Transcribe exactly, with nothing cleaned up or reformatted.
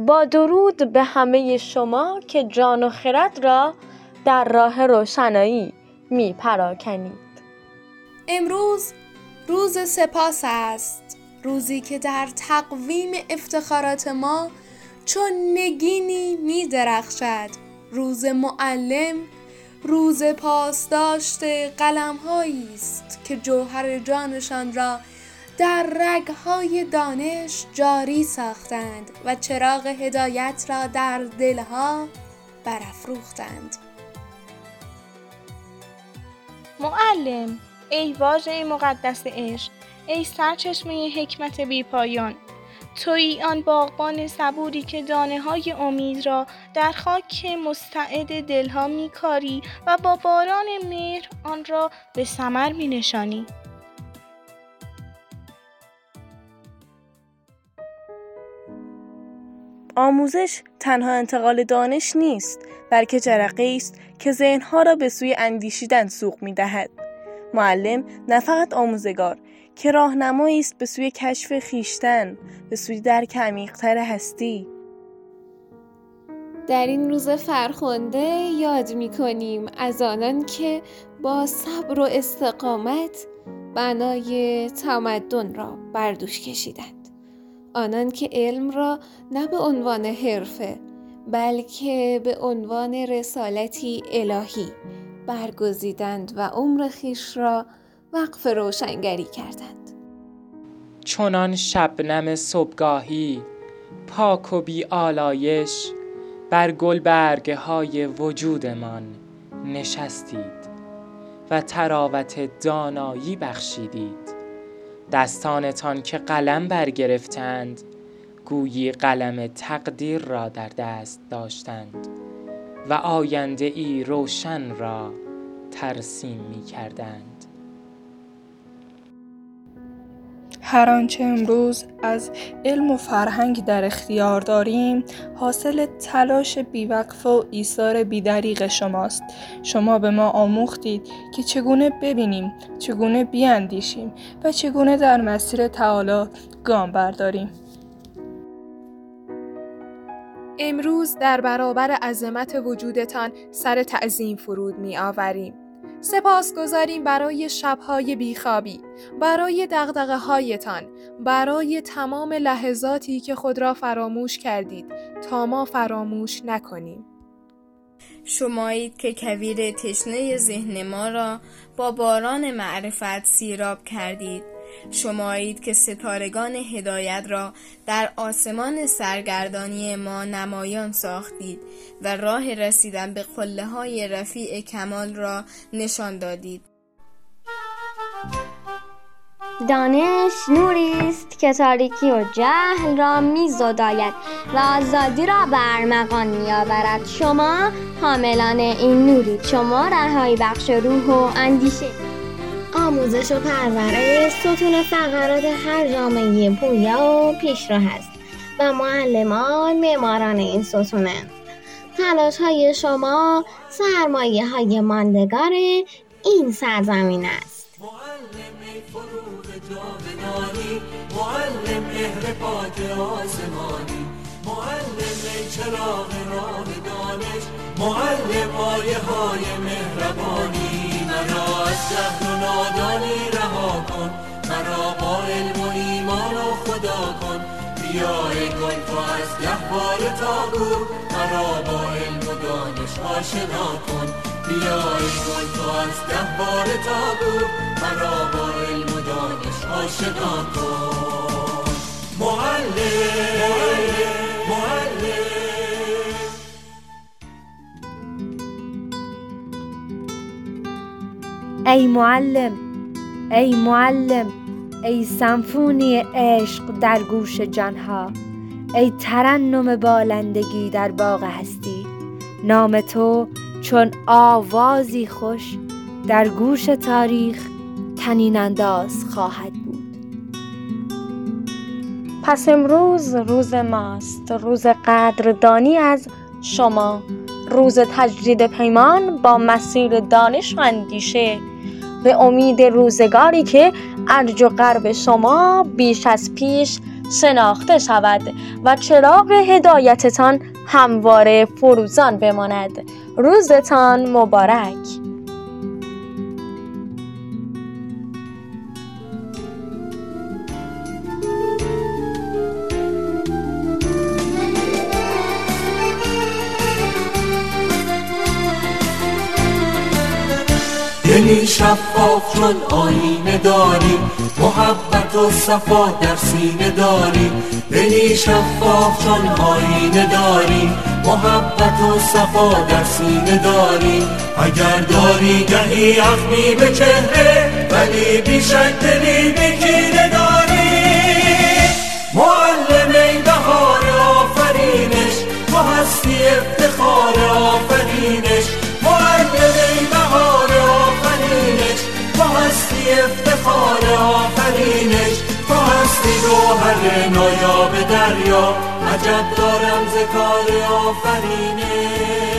با درود به همه شما که جان و خرد را در راه روشنایی می پراکنید. امروز روز سپاس است، روزی که در تقویم افتخارات ما چون نگینی می درخشد. روز معلم، روز پاسداشت قلم‌هایی است که جوهر جانشان را در رگ‌های دانش جاری ساختند و چراغ هدایت را در دلها برافروختند. معلم، ای واژه مقدس عشق، ای سرچشمه حکمت بی پایان، تویی آن باغبان صبوری که دانه‌های امید را در خاک مستعد دلها می‌کاری و با باران مهر آن را به ثمر می‌نشانی. آموزش تنها انتقال دانش نیست، بلکه جرقه‌ای است که ذهن‌ها را به سوی اندیشیدن سوق می‌دهد. معلم نه فقط آموزگار، که راهنمایی است به سوی کشف خویشتن، به سوی درک عمیق‌تر هستی. در این روز فرخنده یاد می‌کنیم از آنان که با صبر و استقامت بنای تمدن را بر دوش کشیدند. آنان که علم را نه به عنوان حرفه بلکه به عنوان رسالتی الهی برگزیدند و عمر خویش را وقف روشنگری کردند. چنان شبنم صبحگاهی پاک و بی آلایش بر گلبرگ های وجودمان نشستید و تراوت دانایی بخشیدید. دستانتان که قلم برگرفتند گویی قلم تقدیر را در دست داشتند و آینده ای روشن را ترسیم می کردند. هر آنچه امروز از علم و فرهنگ در اختیار داریم حاصل تلاش بیوقفه و ایثار بی‌دریغ شماست. شما به ما آموختید که چگونه ببینیم، چگونه بیاندیشیم و چگونه در مسیر تعالی گام برداریم. امروز در برابر عظمت وجودتان سر تعظیم فرود می آوریم. سپاس گذاریم برای شب‌های بیخوابی، برای دغدغه‌هایتان، برای تمام لحظاتی که خود را فراموش کردید تا ما فراموش نکنیم. شمایید که کویر تشنه ذهن ما را با باران معرفت سیراب کردید. شمایید که ستارگان هدایت را در آسمان سرگردانی ما نمایان ساختید و راه رسیدن به قله‌های رفیع کمال را نشان دادید. دانش نوری است که تاریکی و جهل را می‌زداید و آزادی را به ارمغان می‌آورد. شما حاملان این نورید، شما رهایی بخش روح و اندیشه، آموزش و پرورش ستون فقرات هر جامعه پویا و پیشرو است و معلمان معماران این ستونند. تلاش های شما سرمایه های ماندگار این سرزمین است. معلم فروغ جاودانی، معلم مهر پاک آسمانی، معلم چراغ راه دانش، معلم آیه های مهربانی. مرا از جهل و نادانی رها کن، مرا با علم و ایمان و خدا کن. بیا ای گل تو از گهواره تا گور، مرا با علم و دانش آشنا کن. بیا ای گل تو از گهواره تا گور، مرا با علم و دانش آشنا کن. معلم معلم معلم ای معلم، ای معلم، ای سمفونی عشق در گوش جانها، ای ترنم بالندگی در باغ هستی. نام تو چون آوازی خوش در گوش تاریخ طنین انداز خواهد بود. پس امروز روز ماست، روز قدردانی از شما، روز تجدید پیمان با مسیر دانش و اندیشه، به امید روزگاری که ارج و غرب شما بیش از پیش شناخته شود و چراغ هدایتتان همواره فروزان بماند. روزتان مبارک. دلی شفاف چون آینه داری، محبت و صفا در سینه داری. دلی شفاف چون آینه داری، محبت و صفا در سینه داری. اگر داری گهی اخمی به چهره، ولی بیشک دلی به کینه داری. معلم ای بهار آفرینش، تو هستی افتخار آفرینش. معلم ای بهار آفرینش، تو هستی افتخار آفرینش. تو هستی گوهر نایاب دریا، عجب دارم ز کار آفرینش.